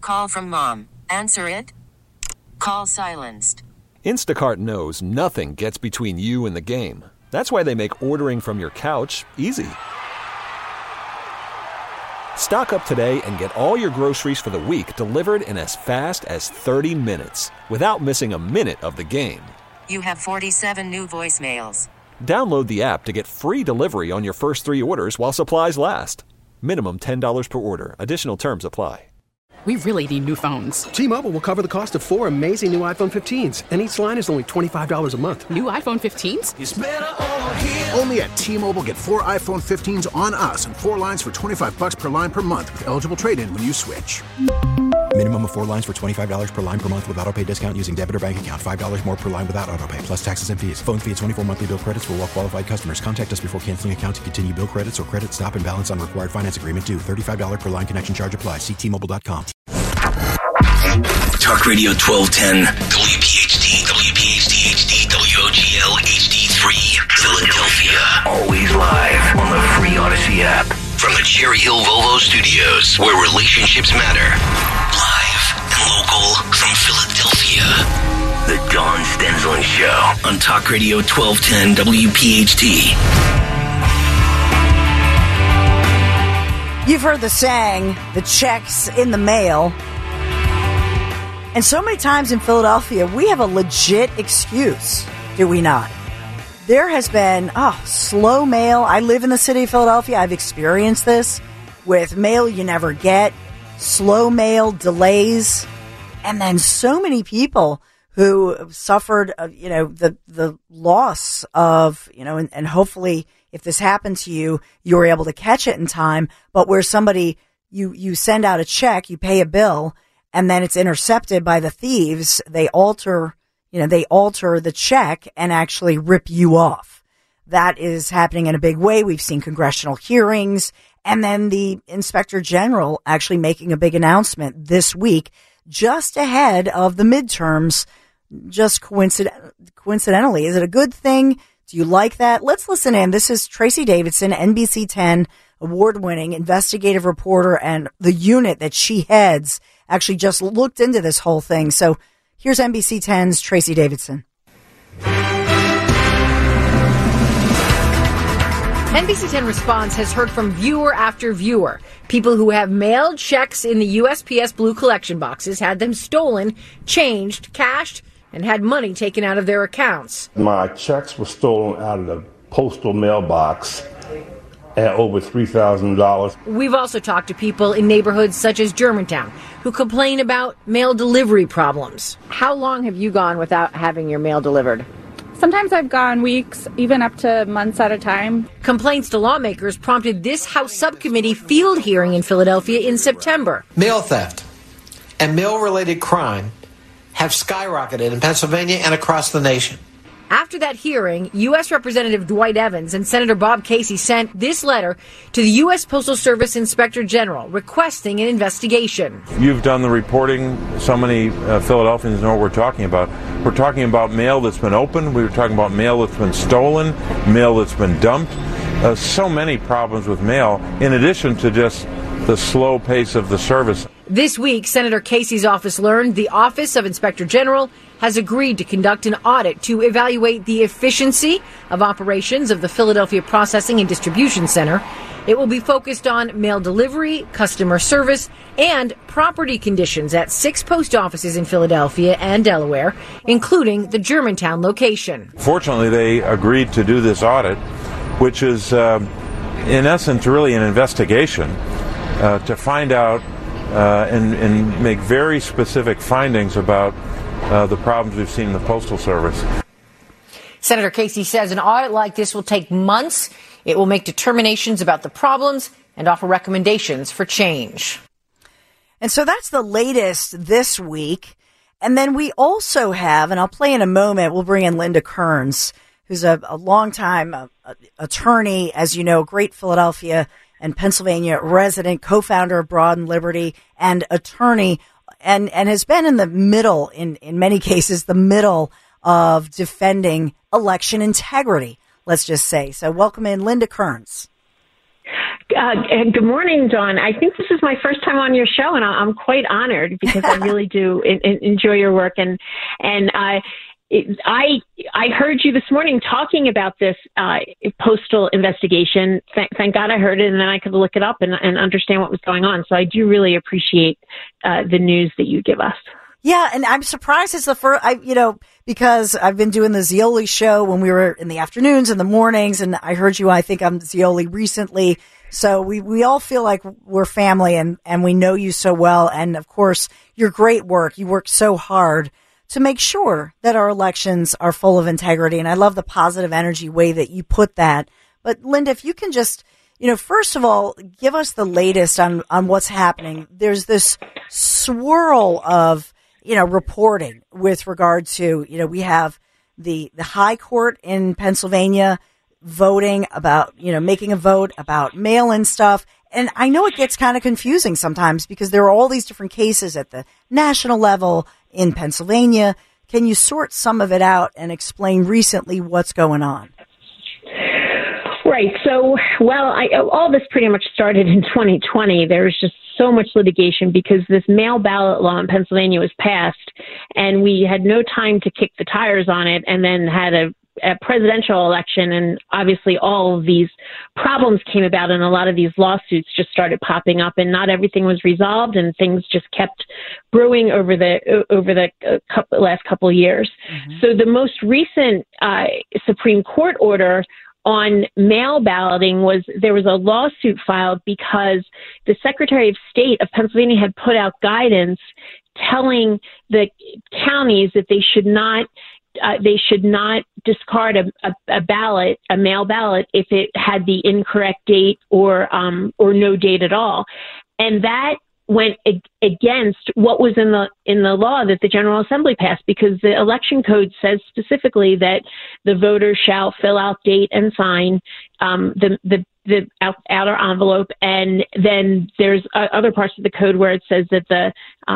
call from mom. Answer it. Call silenced. Instacart knows nothing gets between you and the game. That's why they make ordering from your couch easy. Stock up today and get all your groceries for the week delivered in as fast as 30 minutes without missing a minute of the game. You have 47 new voicemails. Download the app to get free delivery on your first 3 orders while supplies last. Minimum $10 per order. Additional terms apply. We really need new phones. T-Mobile will cover the cost of 4 amazing new iPhone 15s, and each line is only $25 a month. New iPhone 15s? It's better over here. Only at T-Mobile, get 4 iPhone 15s on us and 4 lines for $25 per line per month with eligible trade-in when you switch. Minimum of 4 lines for $25 per line per month with autopay discount using debit or bank account. $5 more per line without autopay, plus taxes and fees. Phone fee at 24 monthly bill credits for well-qualified customers. Contact us before canceling account to continue bill credits or credit stop and balance on required finance agreement due. $35 per line connection charge applies. See T-Mobile.com. Talk Radio 1210, WPHT, WPHT-HD, WOGL HD3, Philadelphia. Always live on the free Odyssey app. From the Cherry Hill Volvo Studios, where relationships matter. Live and local from Philadelphia. The Dawn Stensland Show on Talk Radio 1210, WPHT. You've heard the saying, the check's in the mail. And so many times in Philadelphia, we have a legit excuse, do we not? There has been slow mail. I live in the city of Philadelphia. I've experienced this with mail you never get, slow mail, delays, and then so many people who suffered, the loss of, and hopefully if this happened to you, you were able to catch it in time. But where somebody, you send out a check, you pay a bill, and then it's intercepted by the thieves. They alter the check and actually rip you off. That is happening in a big way. We've seen congressional hearings, and then the Inspector General actually making a big announcement this week, just ahead of the midterms, just coincidentally. Is it a good thing? Do you like that? Let's listen in. This is Tracy Davidson, NBC 10 award-winning investigative reporter, and the unit that she heads actually just looked into this whole thing. So here's NBC 10's Tracy Davidson. NBC 10 Response has heard from viewer after viewer. People who have mailed checks in the USPS blue collection boxes, had them stolen, changed, cashed, and had money taken out of their accounts. My checks were stolen out of the postal mailbox at over $3,000. We've also talked to people in neighborhoods such as Germantown who complain about mail delivery problems. How long have you gone without having your mail delivered? Sometimes I've gone weeks, even up to months at a time. Complaints to lawmakers prompted this House subcommittee field hearing in Philadelphia in September. Mail theft and mail-related crime have skyrocketed in Pennsylvania and across the nation. After that hearing, U.S. Representative Dwight Evans and Senator Bob Casey sent this letter to the U.S. Postal Service Inspector General requesting an investigation. You've done the reporting. So many Philadelphians know what we're talking about. We're talking about mail that's been opened. We were talking about mail that's been stolen, mail that's been dumped. So many problems with mail, in addition to just the slow pace of the service. This week, Senator Casey's office learned the Office of Inspector General has agreed to conduct an audit to evaluate the efficiency of operations of the Philadelphia Processing and Distribution Center. It will be focused on mail delivery, customer service, and property conditions at 6 post offices in Philadelphia and Delaware, including the Germantown location. Fortunately, they agreed to do this audit, which is, in essence, really an investigation to find out and make very specific findings about the problems we've seen in the Postal Service. Senator Casey says an audit like this will take months. It will make determinations about the problems and offer recommendations for change. And so that's the latest this week. And then we also have, and I'll play in a moment, we'll bring in Linda Kearns, who's a longtime attorney, as you know, great Philadelphia and Pennsylvania resident, co-founder of Broad and Liberty, and attorney, and has been in the middle, in many cases, the middle of defending election integrity, let's just say. So welcome in Linda Kearns. Good morning, Dawn. I think this is my first time on your show, and I'm quite honored because I really do enjoy your work. And I heard you this morning talking about this postal investigation. Thank God I heard it, and then I could look it up and understand what was going on. So I do really appreciate the news that you give us. Yeah, and I'm surprised it's the first, because I've been doing the Zeoli show when we were in the afternoons and the mornings, and I heard you, I think, on Zeoli recently. So we all feel like we're family, and we know you so well. And, of course, your great work. You work so hard to make sure that our elections are full of integrity. And I love the positive energy way that you put that. But, Linda, if you can just, first of all, give us the latest on what's happening. There's this swirl of reporting with regard to, we have the high court in Pennsylvania voting about, making a vote about mail-in stuff. And I know it gets kind of confusing sometimes because there are all these different cases at the national level in Pennsylvania. Can you sort some of it out and explain recently what's going on? Right. So, all this pretty much started in 2020. There's just so much litigation because this mail ballot law in Pennsylvania was passed, and we had no time to kick the tires on it, and then had a presidential election, and obviously all of these problems came about, and a lot of these lawsuits just started popping up, and not everything was resolved, and things just kept brewing over the last couple of years. Mm-hmm. So the most recent Supreme Court order on mail balloting there was a lawsuit filed because the Secretary of State of Pennsylvania had put out guidance telling the counties that they should not discard a mail ballot if it had the incorrect date or no date at all. And that went against what was in the law that the General Assembly passed, because the election code says specifically that the voter shall fill out, date, and sign the outer envelope, and then there's other parts of the code where it says that the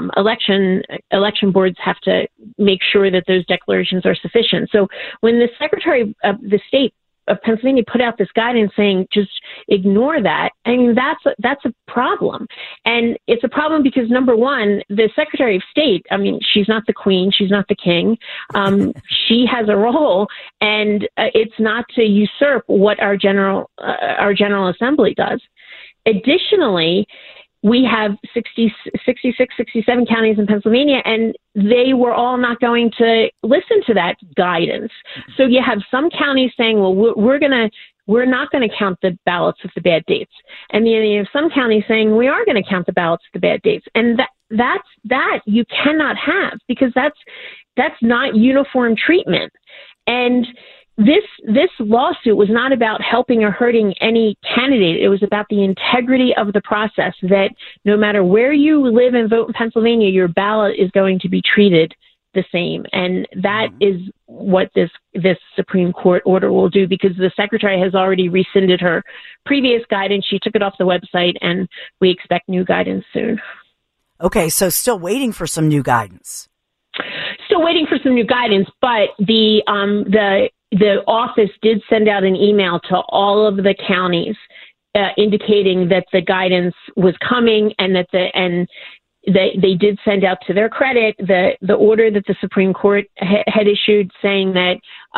election boards have to make sure that those declarations are sufficient. So when the Secretary of the State of Pennsylvania put out this guidance saying just ignore that, I mean, that's a problem. And it's a problem because, number one, the Secretary of State, I mean, she's not the queen, she's not the king. She has a role, and it's not to usurp what our General Assembly does. Additionally, we have 66, 67 counties in Pennsylvania, and they were all not going to listen to that guidance. So you have some counties saying, well, we're not going to count the ballots with the bad dates. And then you have some counties saying, we are going to count the ballots with the bad dates. And that you cannot have, because that's not uniform treatment. And this lawsuit was not about helping or hurting any candidate. It was about the integrity of the process, that no matter where you live and vote in Pennsylvania, your ballot is going to be treated the same. And that is what this Supreme Court order will do, because the Secretary has already rescinded her previous guidance. She took it off the website, and we expect new guidance soon. Okay, so still waiting for some new guidance. Still waiting for some new guidance, but the office did send out an email to all of the counties indicating that the guidance was coming, and that they did send out, to their credit, the order that the Supreme Court had issued, saying that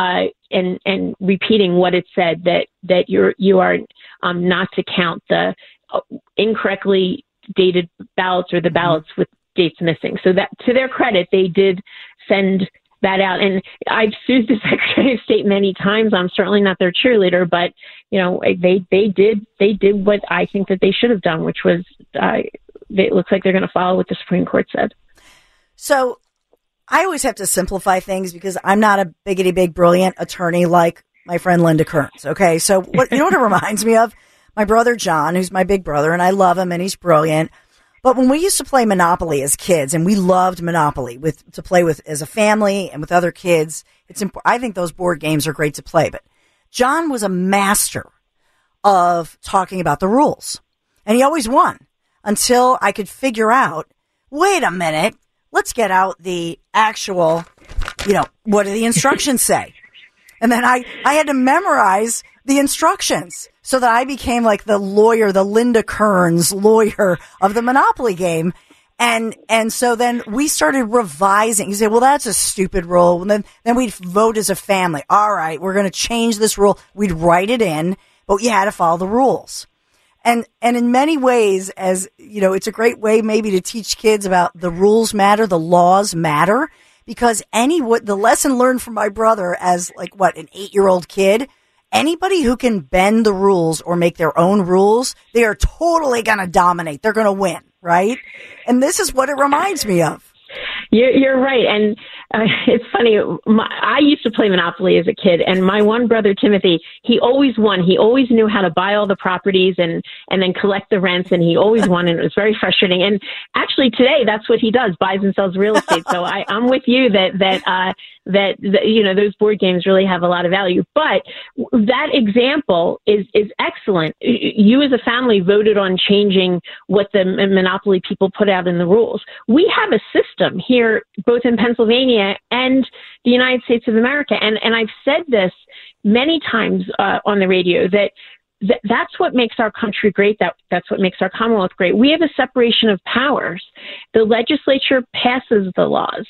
and repeating what it said, that you are not to count the incorrectly dated ballots or the ballots with dates missing. So that, to their credit, they did send that out. And I've sued the Secretary of State many times. I'm certainly not their cheerleader, but they did what I think that they should have done, which was it looks like they're going to follow what the Supreme Court said. So I always have to simplify things because I'm not a big brilliant attorney like my friend Linda Kearns. Okay, so what it reminds me of? My brother John, who's my big brother, and I love him, and he's brilliant. But when we used to play Monopoly as kids, and we loved Monopoly to play with as a family and with other kids, I think those board games are great to play. But John was a master of talking about the rules, and he always won until I could figure out, wait a minute, let's get out the actual, what do the instructions say? And then I had to memorize the instructions so that I became like the lawyer, the Linda Kearns lawyer of the Monopoly game. And so then we started revising. You say, well, that's a stupid rule. And then we'd vote as a family. All right, we're going to change this rule. We'd write it in, but you had to follow the rules. And in many ways, as you know, it's a great way maybe to teach kids about the rules matter, the laws matter, because the lesson learned from my brother as an 8-year-old kid, anybody who can bend the rules or make their own rules, they are totally going to dominate. They're going to win, right? And this is what it reminds me of. You're right. And it's funny. I used to play Monopoly as a kid, and my one brother, Timothy, he always won. He always knew how to buy all the properties and then collect the rents, and he always won, and it was very frustrating. And actually today, that's what he does, buys and sells real estate. So I'm with you that those board games really have a lot of value. But that example is excellent. You as a family voted on changing what the Monopoly people put out in the rules. We have a system here, both in Pennsylvania and the United States of America. And I've said this many times on the radio that's what makes our country great. That's what makes our Commonwealth great. We have a separation of powers. The legislature passes the laws.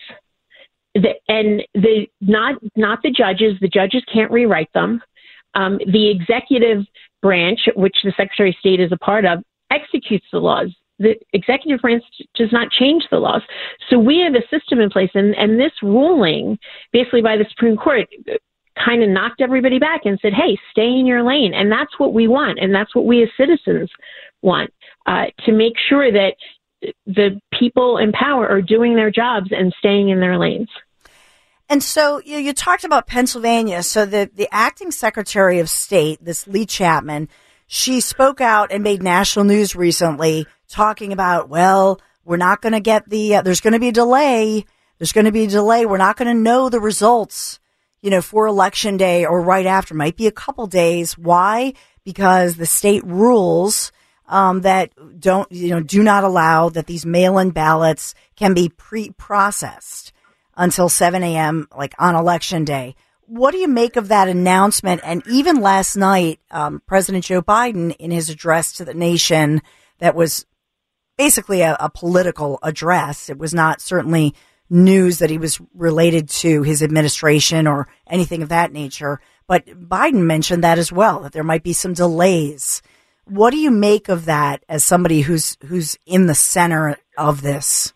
Not the judges. The judges can't rewrite them. The executive branch, which the Secretary of State is a part of, executes the laws. The executive branch does not change the laws. So we have a system in place, and this ruling, basically by the Supreme Court, kind of knocked everybody back and said, hey, stay in your lane. And that's what we want, and that's what we as citizens want, to make sure that the people in power are doing their jobs and staying in their lanes. And so you talked about Pennsylvania. So the acting Secretary of State, this Lee Chapman, she spoke out and made national news recently talking about, well, we're not going to get there's going to be a delay. There's going to be a delay. We're not going to know the results, for Election Day or right after. Might be a couple days. Why? Because the state rules that do not allow that these mail-in ballots can be pre-processed until 7 a.m. on Election Day. What do you make of that announcement? And even last night, President Joe Biden, in his address to the nation, that was basically a political address. It was not certainly news that he was related to his administration or anything of that nature. But Biden mentioned that as well, that there might be some delays. What do you make of that as somebody who's in the center of this?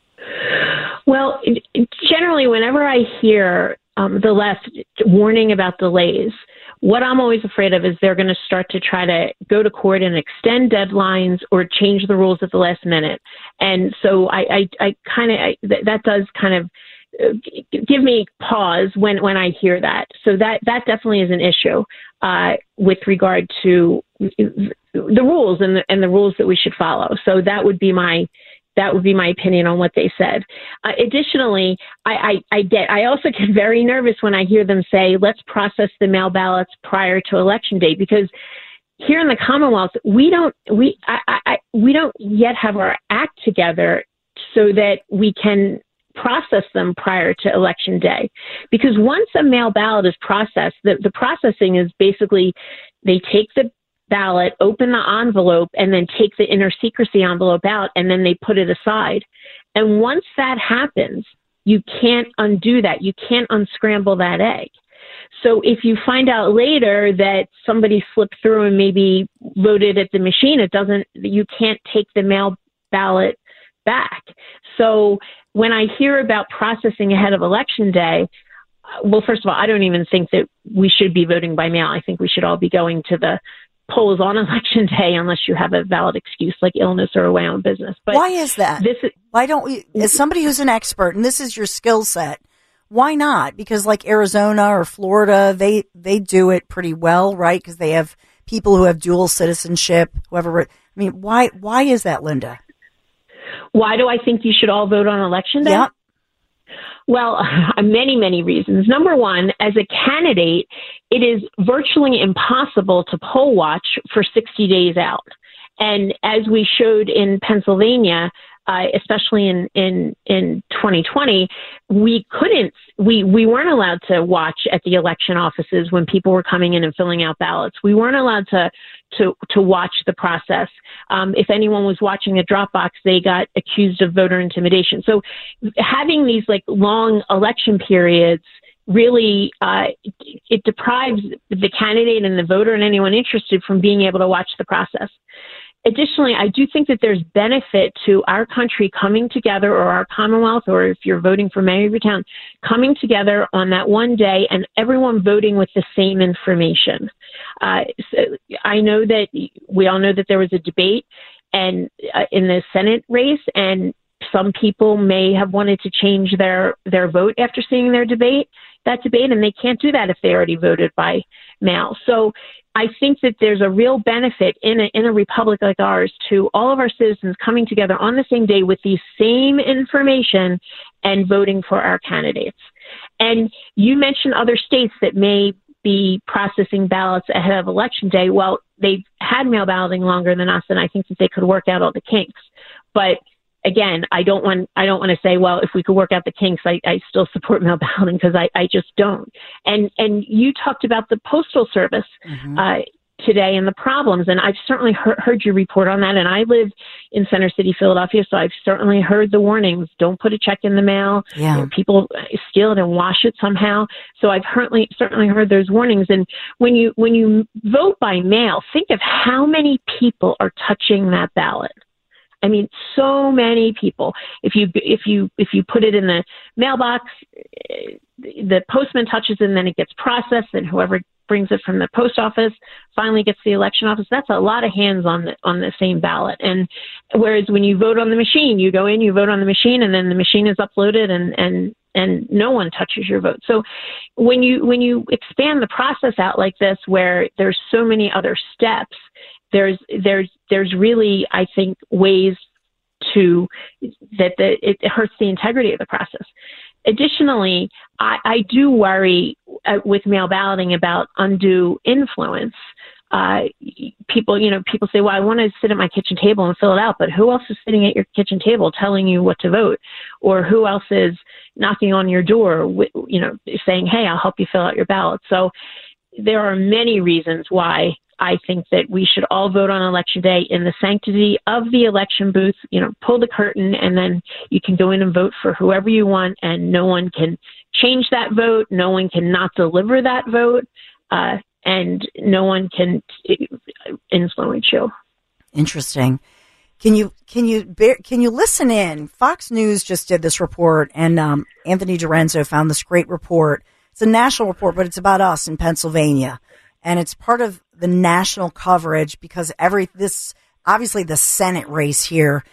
Well, generally, whenever I hear the left warning about delays, what I'm always afraid of is they're going to start to try to go to court and extend deadlines or change the rules at the last minute. And so that does kind of give me pause when I hear that. So that definitely is an issue with regard to the rules and the rules that we should follow. So that would be my opinion on what they said. Additionally, I also get very nervous when I hear them say, let's process the mail ballots prior to Election Day, because here in the Commonwealth, we don't yet have our act together so that we can process them prior to Election Day. Because once a mail ballot is processed, the processing is basically they take the ballot, open the envelope, and then take the inner secrecy envelope out, and then they put it aside. And once that happens, you can't undo that. You can't unscramble that egg. So if you find out later that somebody slipped through and maybe voted at the machine, you can't take the mail ballot back. So when I hear about processing ahead of Election Day, well, first of all, I don't even think that we should be voting by mail. I think we should all be going to the polls on Election Day unless you have a valid excuse like illness or away on business. But why is that? Why don't we, as somebody who's an expert, and this is your skill set, why not? Because like Arizona or Florida, they do it pretty well, right? Because they have people who have dual citizenship, whoever. I mean, why is that, Linda? Why do I think you should all vote on Election Day? Yeah. Well, many, many reasons. Number one, as a candidate, it is virtually impossible to poll watch for 60 days out. And as we showed in Pennsylvania, especially in 2020, we weren't allowed to watch at the election offices when people were coming in and filling out ballots. We weren't allowed to watch the process. If anyone was watching a drop box, they got accused of voter intimidation. So having these like long election periods really, it deprives the candidate and the voter and anyone interested from being able to watch the process. Additionally, I do think that there's benefit to our country coming together, or our Commonwealth, or if you're voting for mayor of your town, coming together on that one day and everyone voting with the same information. So I know that we all know that there was a debate and in the Senate race, and some people may have wanted to change their vote after seeing that debate, and they can't do that if they already voted by mail. So I think that there's a real benefit in a republic like ours to all of our citizens coming together on the same day with the same information and voting for our candidates. And you mentioned other states that may be processing ballots ahead of Election Day. Well, they've had mail balloting longer than us, and I think that they could work out all the kinks. But again, I don't want to say, well, if we could work out the kinks, I still support mail balloting, because I just don't. And you talked about the Postal Service today and the problems, and I've certainly heard your report on that. And I live in Center City, Philadelphia, so I've certainly heard the warnings. Don't put a check in the mail. Yeah. People steal it and wash it somehow. So I've certainly heard those warnings. And when you vote by mail, think of how many people are touching that ballot. I mean, so many people. If you put it in the mailbox, the postman touches it, and then it gets processed, and whoever brings it from the post office finally gets to the election office. That's a lot of hands on the same ballot. And whereas when you vote on the machine, you go in, you vote on the machine, and then the machine is uploaded, and no one touches your vote. So when you expand the process out like this, where there's so many other steps, there's really, I think, ways it hurts the integrity of the process. Additionally, I do worry with mail balloting about undue influence. People say, well, I want to sit at my kitchen table and fill it out, but who else is sitting at your kitchen table telling you what to vote? Or who else is knocking on your door, saying, hey, I'll help you fill out your ballot. So there are many reasons why I think that we should all vote on Election Day in the sanctity of the election booth, pull the curtain, and then you can go in and vote for whoever you want, and no one can change that vote. No one can not deliver that vote, and no one can influence you. Interesting. Can you listen in? Fox News just did this report, and Anthony Dorenzo found this great report. It's a national report, but it's about us in Pennsylvania. And it's part of the national coverage because obviously the Senate race here,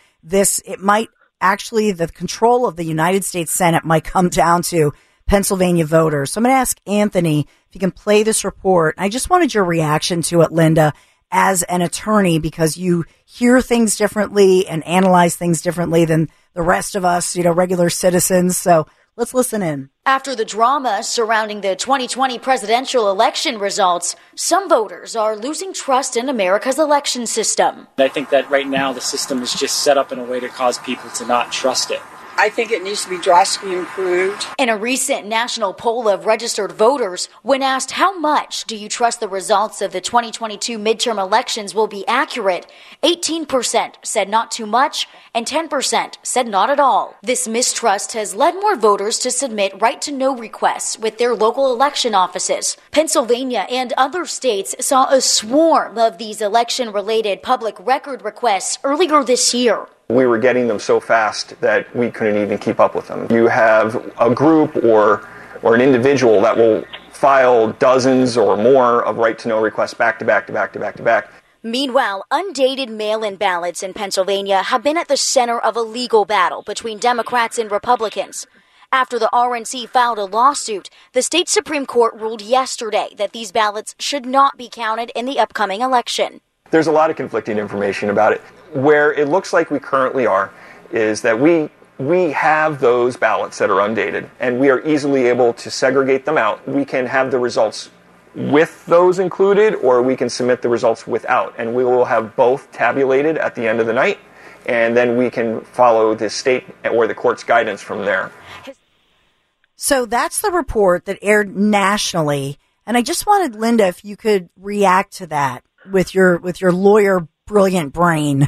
the control of the United States Senate might come down to Pennsylvania voters. So I'm going to ask Anthony if you can play this report. I just wanted your reaction to it, Linda, as an attorney, because you hear things differently and analyze things differently than the rest of us, regular citizens. So let's listen in. After the drama surrounding the 2020 presidential election results, some voters are losing trust in America's election system. I think that right now the system is just set up in a way to cause people to not trust it. I think it needs to be drastically improved. In a recent national poll of registered voters, when asked how much do you trust the results of the 2022 midterm elections will be accurate, 18% said not too much and 10% said not at all. This mistrust has led more voters to submit right-to-know requests with their local election offices. Pennsylvania and other states saw a swarm of these election-related public record requests earlier this year. We were getting them so fast that we couldn't even keep up with them. You have a group or an individual that will file dozens or more of right-to-know requests back to back to back to back to back. Meanwhile, undated mail-in ballots in Pennsylvania have been at the center of a legal battle between Democrats and Republicans. After the RNC filed a lawsuit, the state Supreme Court ruled yesterday that these ballots should not be counted in the upcoming election. There's a lot of conflicting information about it. Where it looks like we currently are is that we have those ballots that are undated, and we are easily able to segregate them out. We can have the results with those included, or we can submit the results without, and we will have both tabulated at the end of the night, and then we can follow the state or the court's guidance from there. So that's the report that aired nationally. And I just wanted, Linda, if you could react to that with your lawyer brilliant brain.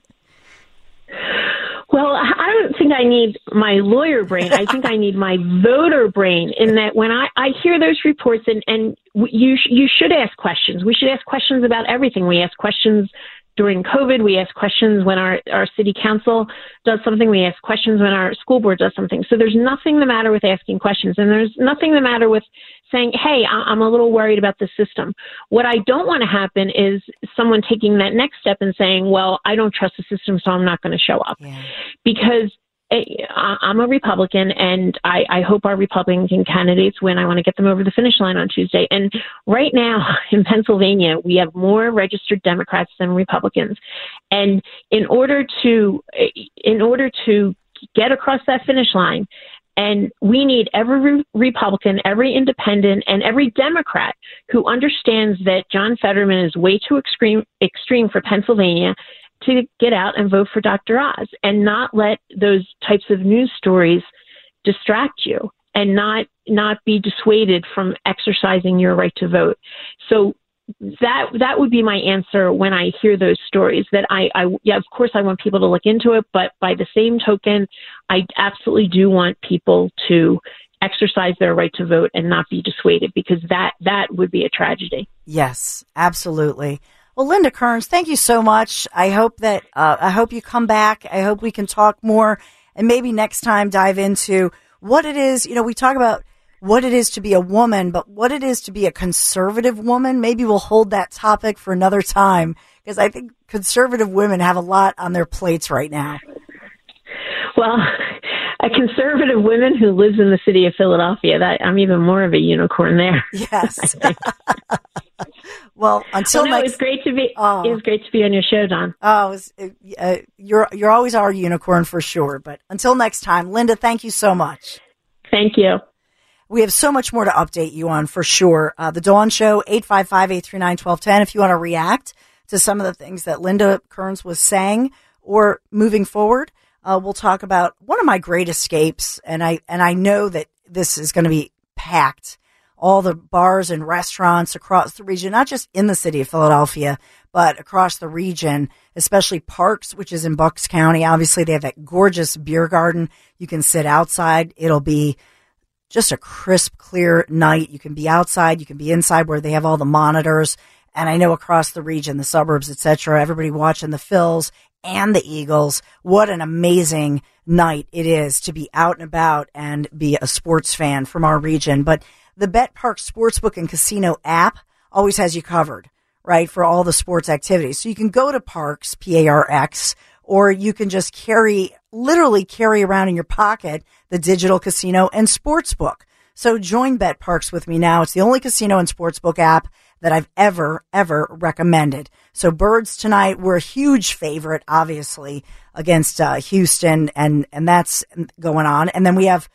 Well, I don't think I need my lawyer brain. I think I need my voter brain, in that when I hear those reports, and you should ask questions. We should ask questions about everything. We ask questions during COVID. We ask questions when our city council does something. We ask questions when our school board does something. So there's nothing the matter with asking questions. And there's nothing the matter with saying, hey, I'm a little worried about the system. What I don't want to happen is someone taking that next step and saying, well, I don't trust the system, so I'm not going to show up. Yeah. Because I'm a Republican, and I hope our Republican candidates win. I want to get them over the finish line on Tuesday. And right now in Pennsylvania, we have more registered Democrats than Republicans. And in order to get across that finish line, and we need every Republican, every independent, and every Democrat who understands that John Fetterman is way too extreme for Pennsylvania to get out and vote for Dr. Oz, and not let those types of news stories distract you, and not be dissuaded from exercising your right to vote. So that would be my answer when I hear those stories. That of course I want people to look into it, but by the same token, I absolutely do want people to exercise their right to vote and not be dissuaded, because that would be a tragedy. Yes, absolutely. Well, Linda Kearns, thank you so much. I hope that I hope you come back. I hope we can talk more, and maybe next time dive into what it is. We talk about what it is to be a woman, but what it is to be a conservative woman. Maybe we'll hold that topic for another time, because I think conservative women have a lot on their plates right now. Well, a conservative woman who lives in the city of Philadelphia, I'm even more of a unicorn there. Yes. Well, it's great to be. It was great to be on your show, Don. You're always our unicorn for sure. But until next time, Linda, thank you so much. Thank you. We have so much more to update you on for sure. The Dawn Show, 855-839-1210. If you want to react to some of the things that Linda Kearns was saying or moving forward, we'll talk about one of my great escapes. And I know that this is going to be packed. All the bars and restaurants across the region, not just in the city of Philadelphia, but across the region, especially Parks, which is in Bucks County. Obviously, they have that gorgeous beer garden. You can sit outside. It'll be just a crisp, clear night. You can be outside. You can be inside where they have all the monitors. And I know across the region, the suburbs, etc., everybody watching the Phils and the Eagles. What an amazing night it is to be out and about and be a sports fan from our region. But the BetParx Sportsbook and Casino app always has you covered, right, for all the sports activities. So you can go to Parx, P-A-R-X, or you can just literally carry around in your pocket the digital casino and sportsbook. So join BetParx with me now. It's the only casino and sportsbook app that I've ever recommended. So Birds tonight, we're a huge favorite, obviously, against Houston, and that's going on. And then we have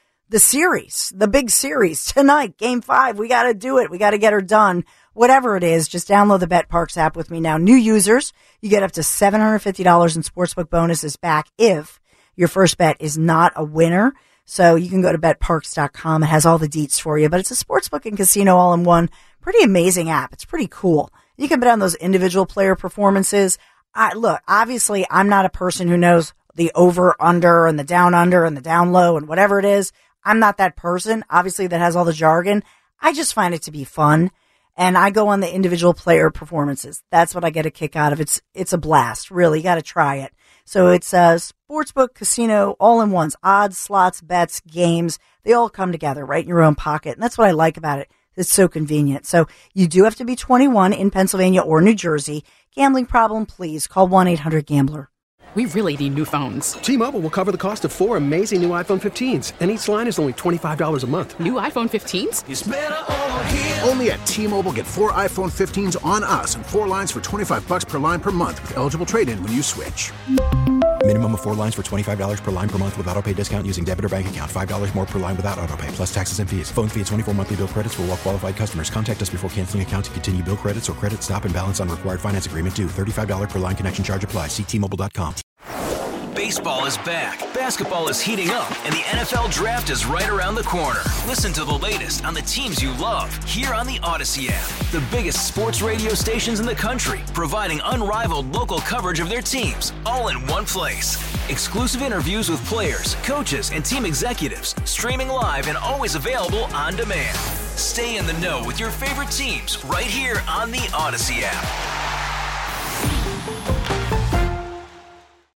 the big series tonight, Game 5. We got to do it. We got to get her done. Whatever it is, just download the BetParx app with me now. New users, you get up to $750 in sportsbook bonuses back if your first bet is not a winner. So you can go to betparx.com. It has all the deets for you, but it's a sportsbook and casino all in one. Pretty amazing app. It's pretty cool. You can bet on those individual player performances. Look, obviously, I'm not a person who knows the over, under, and the down, under, and the down low, and whatever it is. I'm not that person, obviously, that has all the jargon. I just find it to be fun, and I go on the individual player performances. That's what I get a kick out of. It's a blast, really. You got to try it. So it's a sportsbook, casino, all in ones, odds, slots, bets, games. They all come together right in your own pocket, and that's what I like about it. It's so convenient. So you do have to be 21 in Pennsylvania or New Jersey. Gambling problem, please call 1-800-GAMBLER. We really need new phones. T-Mobile will cover the cost of 4 amazing new iPhone 15s, and each line is only $25 a month. New iPhone 15s? It's better over here. Only at T-Mobile, get 4 iPhone 15s on us and 4 lines for $25 per line per month with eligible trade-in when you switch. Minimum of 4 lines for $25 per line per month with autopay discount using debit or bank account. $5 more per line without autopay, plus taxes and fees. Phone fee at 24 monthly bill credits for well-qualified customers. Contact us before canceling account to continue bill credits or credit stop and balance on required finance agreement due. $35 per line connection charge applies. See T-Mobile.com. Baseball is back, basketball is heating up, and the NFL Draft is right around the corner. Listen to the latest on the teams you love here on the Odyssey app. The biggest sports radio stations in the country, providing unrivaled local coverage of their teams, all in one place. Exclusive interviews with players, coaches, and team executives, streaming live and always available on demand. Stay in the know with your favorite teams right here on the Odyssey app.